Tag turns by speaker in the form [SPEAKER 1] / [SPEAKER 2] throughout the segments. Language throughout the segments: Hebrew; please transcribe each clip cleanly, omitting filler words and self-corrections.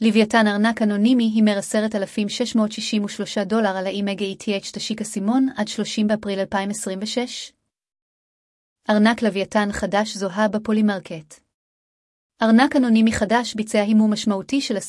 [SPEAKER 1] לוויתן ארנק אנונימי הימר $10,663 על האי מגה ETH תשיק אסימון עד 30 באפריל 2026. ארנק לוויתן חדש זוהה בפולימרקט. ארנק אנונימי חדש ביצע הימור משמעותי של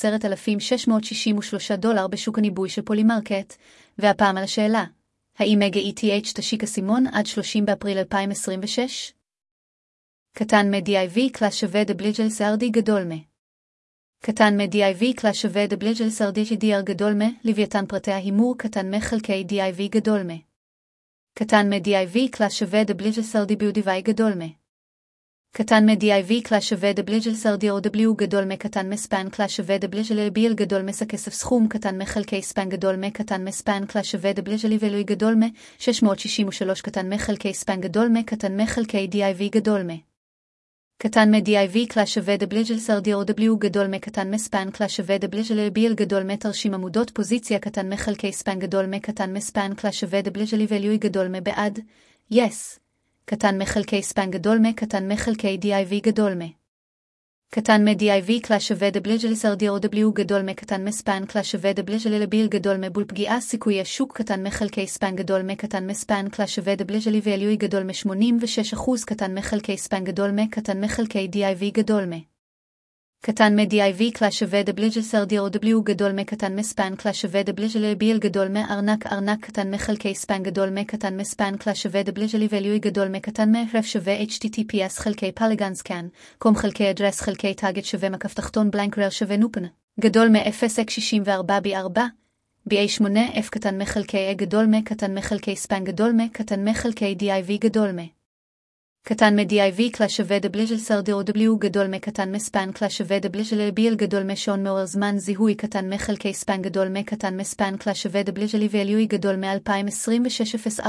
[SPEAKER 1] $10,663 בשוק הניבוי של פולימרקט, והפעם על השאלה, האי מגה ETH תשיק אסימון עד 30 באפריל 2026? קטן מ-DIV קלאס שווה דבליג'ל סרדי גדול מ. קטן מ-DIV קלאס שווה דבליג'ל סרדי GDR גדול מ, לוויתן פרטי ההימור קטן מ-חלקי DIV גדול מ. קטן מ-DIV קלאס שווה דבליג'ל סרדי BUDV גדול מ. קטן מ-DIV קלאס שווה דבליג'ל סרדי OW גדול מ. קטן מספן קלאס שווה דבליג'ל LBL גדול מ. כסף סכום קטן מחלקי ספן גדול מ. קטן מספן קלאס שווה דבליג'ל איבלוי גדול מ. 663 קטן מחלקי ספן גדול מ. קטן מחלקי DIV גדול מ. קטן מ-DIV קלאס שווה דבליג'ל סרדי OW גדול מ. קטן מספן קלאס שווה דבליג'ל LBL גדול מ. תרשים עמודות פוזיציה קטן מחלקי ספן גדול מ. קטן מספן קלאס שווה דבליג'ל איבלוי גדול מ. בעד yes קטן מחלקי ספן גדול מ. קטן מחלקי DIV גדול מ. קטן מ-DIV קלאס שווה דבליג'ל סרדי OW גדול מ. קטן מספן קלאס שווה דבליג'ל LBL גדול מ. בול פגיעה סיכוי השוק קטן מחלקי ספן גדול מ. קטן מספן קלאס שווה דבליג'ל איבלוי גדול מ-86% קטן מחלקי ספן גדול מ. קטן מחלקי DIV גדול מ. קטן מ-DIV קלאס שווה דבליג'ל סרדי OW גדול מ. קטן מספן קלאס שווה דבליג'ל LBL גדול מ. ארנק קטן מחלקי ספן גדול מ. קטן מספן קלאס שווה דבליג'ל איבלוי גדול מ. קטן מ-רף שווה HTTPS חלקי פלגן סקן, קום חלקי אדרס חלקי טאגט שווה מקף תחתון בלנק רר שווה נופן, גדול מ-0x64 BA8F קטן מחלקי גדול מ. קטן מחלקי ספן גדול מ. קטן מחלקי DIV גדול מ. קטן מ-DIV קלאס שווה דבליג'ל סרדי OW גדול מ. קטן מספן קלאס שווה דבליג'ל LBL גדול מ. שעון מעורר זמן זיהוי קטן מחלקי ספן גדול מ. קטן מספן קלאס שווה דבליג'ל איבלוי גדול מ-2026-04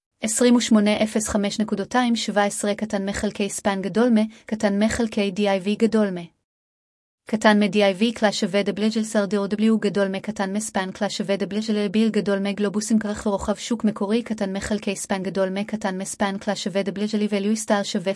[SPEAKER 1] 2805.217 קטן מחלקי ספן גדול מ. קטן מחלקי DIV גדול מ. קטן מ-DIV קלאס שווה דבליג'ל סרדי OW גדול מ. קטן מספן קלאס שווה דבליג'ל LBL גדול מ. גלובוסים כרך ורוחב שוק מקורי קטן מחלקי ספן גדול מ. קטן מספן קלאס שווה דבליג'ל איבלוי סטאר שווה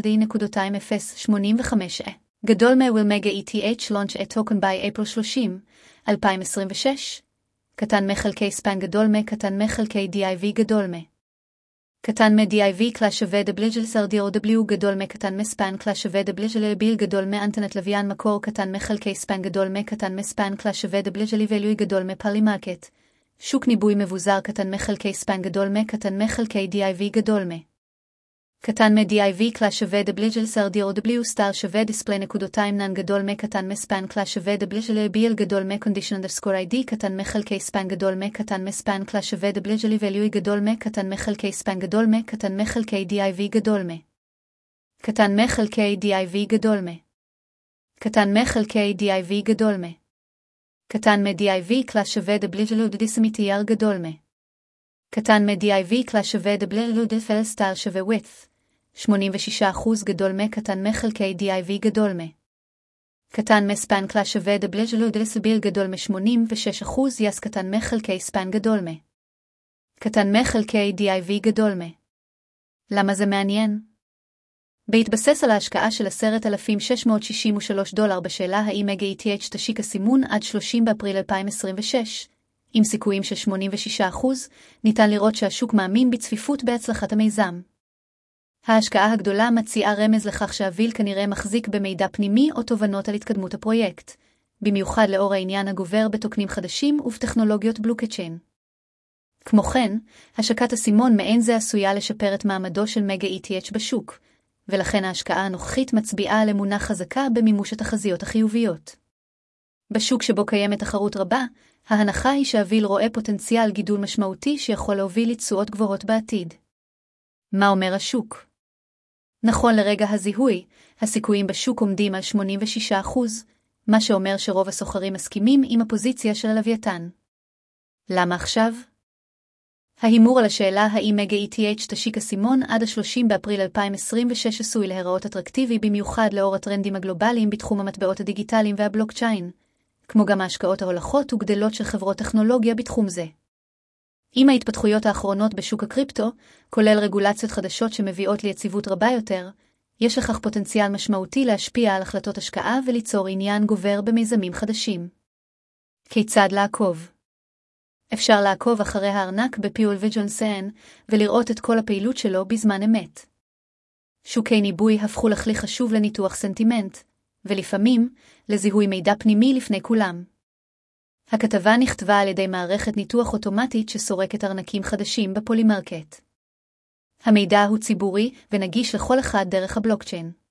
[SPEAKER 1] fantasy.0.055 גדול מ. will mega ETH launch a token by April 30, 2026 קטן מחלקי ספן גדול מ. קטן מחלקי DIV גדול מ. קטן מ-DIV קלאס שווה דבליג'ל סרדי OW גדול מ. קטן מספן קלאס שווה דבליג'ל LBL גדול מ. אנטנת לוויין מקור קטן מחלקי ספן גדול מ. קטן מספן קלאס שווה דבליג'ל איבלוי גדול מ. פולימרקט שוק ניבוי מבוזר קטן מחלקי ספן גדול מ. קטן מחלקי DIV גדול מ. קטן מ-DIV קלאס שווה דבליג'ל סרדי OW סטאר שווה דיספלי נקודותיים נן גדול מ. קטן מספן קלאס שווה דבליג'ל LBL גדול מ. condition_ID קטן מחלקי ספן גדול מ. קטן מספן קלאס שווה דבליג'ל איבלוי גדול מ. קטן מחלקי ספן גדול מ. קטן מחלקי DIV גדול מ. קטן מחלקי DIV גדול מ. קטן מחלקי DIV גדול מ. קטן מ-DIV קלאס שווה דבליג'ל דיסמיטייר גדול מ. קטן מ-DIV קלאס שווה דבליג'ל דפל סטאר שווה width 86% גדול מ. קטן מחלקי DIV גדול מ. קטן מספן קלאס שווה דבליג'ל דסביל גדול מ-86% יס קטן מחלקי ספן גדול מ. קטן מחלקי DIV גדול מ. למה זה מעניין? בהתבסס על ההשקעה של $10,663 בשאלה האי מגה ETH תשיק הסימון עד 30 באפריל 2026, עם סיכויים של 86%, ניתן לראות שהשוק מאמין בצפיפות בהצלחת המיזם. ההשקעה הגדולה מציעה רמז לכך שהוויל כנראה מחזיק במידע פנימי או תובנות על התקדמות הפרויקט, במיוחד לאור העניין הגובר בתוקנים חדשים ובטכנולוגיות בלוקצ'יין. כמו כן, השקת הסימון מעין זה עשויה לשפר את מעמדו של מגה ETH בשוק, ולכן ההשקעה הנוכחית מצביעה על אמונה חזקה במימוש התחזיות החיוביות. בשוק שבו קיימת תחרות רבה, ההנחה היא שהוויל רואה פוטנציאל גידול משמעותי שיכול להוביל לתשואות גבוהות בעתיד. מה אומר השוק? נכון לרגע הזיהוי, הסיכויים בשוק עומדים על 86%, מה שאומר שרוב הסוחרים מסכימים עם הפוזיציה של הלוויתן. למה עכשיו? ההימור על השאלה האם מגה ETH תשיק הסימון עד ה-30 באפריל 2026 עשוי להיראות אטרקטיבי במיוחד לאור הטרנדים הגלובליים בתחום המטבעות הדיגיטליים והבלוקצ'יין, כמו גם ההשקעות ההולכות וגדלות של חברות טכנולוגיה בתחום זה. עם ההתפתחויות האחרונות בשוק הקריפטו, כולל רגולציות חדשות שמביאות ליציבות רבה יותר, יש לכך פוטנציאל משמעותי להשפיע על החלטות השקעה וליצור עניין גובר במיזמים חדשים. כיצד לעקוב? אפשר לעקוב אחרי הארנק בפיול ויג'ונסן ולראות את כל הפעילות שלו בזמן אמת. שוקי ניבוי הפכו לכלי חשוב לניתוח סנטימנט, ולפעמים לזיהוי מידע פנימי לפני כולם. הכתבה נכתבה על ידי מערכת ניתוח אוטומטית שסורקת ארנקים חדשים בפולימרקט. המידע הוא ציבורי ונגיש לכל אחד דרך הבלוקצ'יין.